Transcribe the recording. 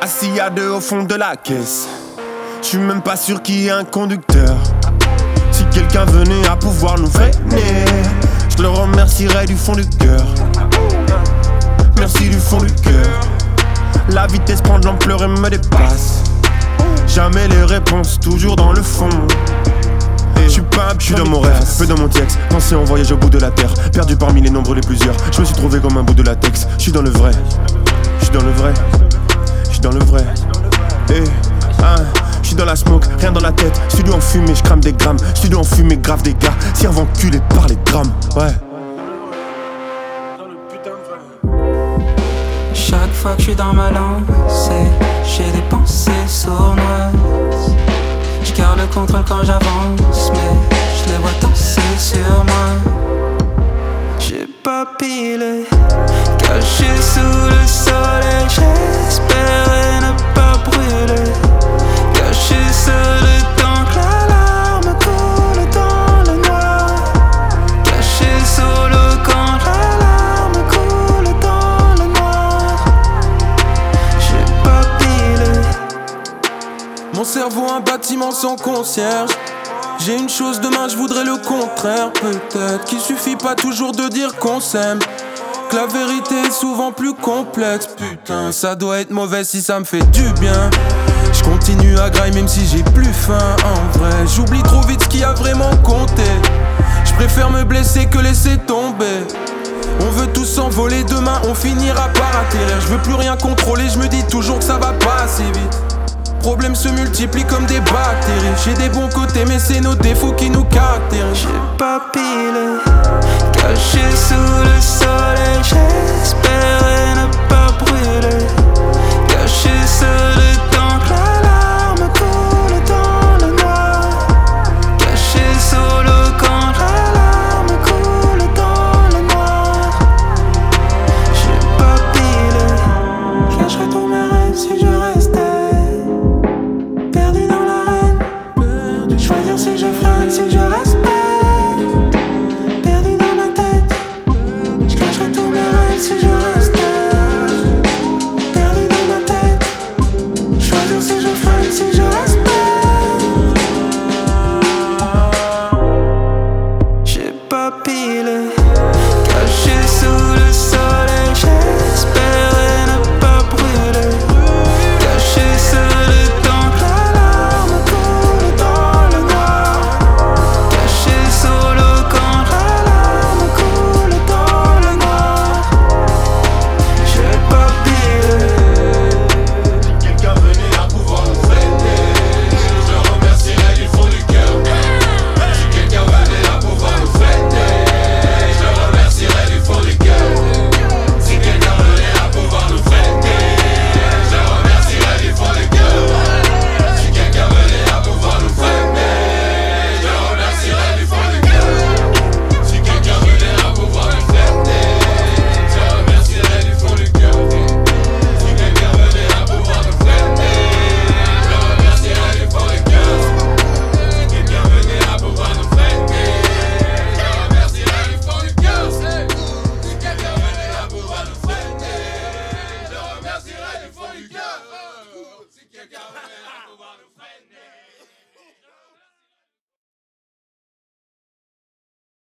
Assis à deux au fond de la caisse. J'suis même pas sûr qu'il y ait un conducteur. Si quelqu'un venait à pouvoir nous freiner, je le remercierais du fond du cœur. Merci du fond du cœur. La vitesse prend de l'ampleur et me dépasse. Jamais les réponses, toujours dans le fond. J'suis pas un j'suis dans mon rêve, peu dans mon texte. Pensé en voyage au bout de la terre, perdu parmi les nombres les plusieurs. Je me suis trouvé comme un bout de latex. J'suis dans le vrai, j'suis dans le vrai, j'suis dans le vrai. J'suis dans la smoke, rien dans la tête. Studio en fumée, j'crame des grammes. Studio en fumée, grave des gars. Serve enculé par les grammes, ouais. Chaque fois que je suis dans ma lancée, j'ai des pensées sournoises. Je garde le contrôle quand j'avance, mais je les vois danser sur moi. J'ai pas pilé, caché sous le soleil. J'espérais ne pas brûler, caché seul le temps que la larme coule dans le noir. Caché solo quand la larme coule dans le noir. J'ai pas pilé. Mon cerveau un bâtiment sans concierge. J'ai une chose demain, je voudrais le contraire. Peut-être qu'il suffit pas toujours de dire qu'on s'aime, que la vérité est souvent plus complexe. Putain, ça doit être mauvais si ça me fait du bien. Je continue à grailler même si j'ai plus faim. En vrai, j'oublie trop vite ce qui a vraiment compté. Je préfère me blesser que laisser tomber. On veut tous s'envoler, demain on finira par atterrir. Je veux plus rien contrôler, je me dis toujours que ça va pas assez vite. Problèmes se multiplient comme des bactéries. J'ai des bons côtés mais c'est nos défauts qui nous caractérisent. J'ai pas pilé,